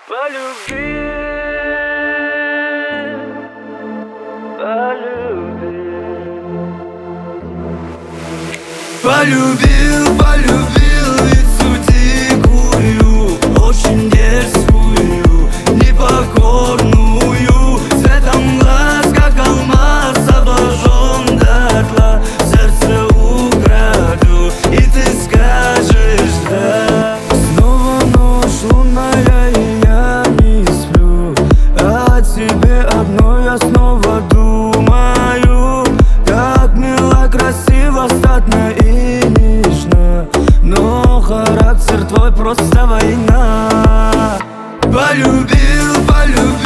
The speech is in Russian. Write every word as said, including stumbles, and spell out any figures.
Полюбил, полюбил, полюбил, полюбил лицу дикую, очень дерзкую, непокорную, цветом глаз, как алмаз, обожжен дотла, сердце украду, и ты скажешь да. Снова ночь лунная, и я не сплю, о тебе одной я снова думаю. Как мило, красиво, статно и нежно, но характер твой просто война. Полюбил, полюбил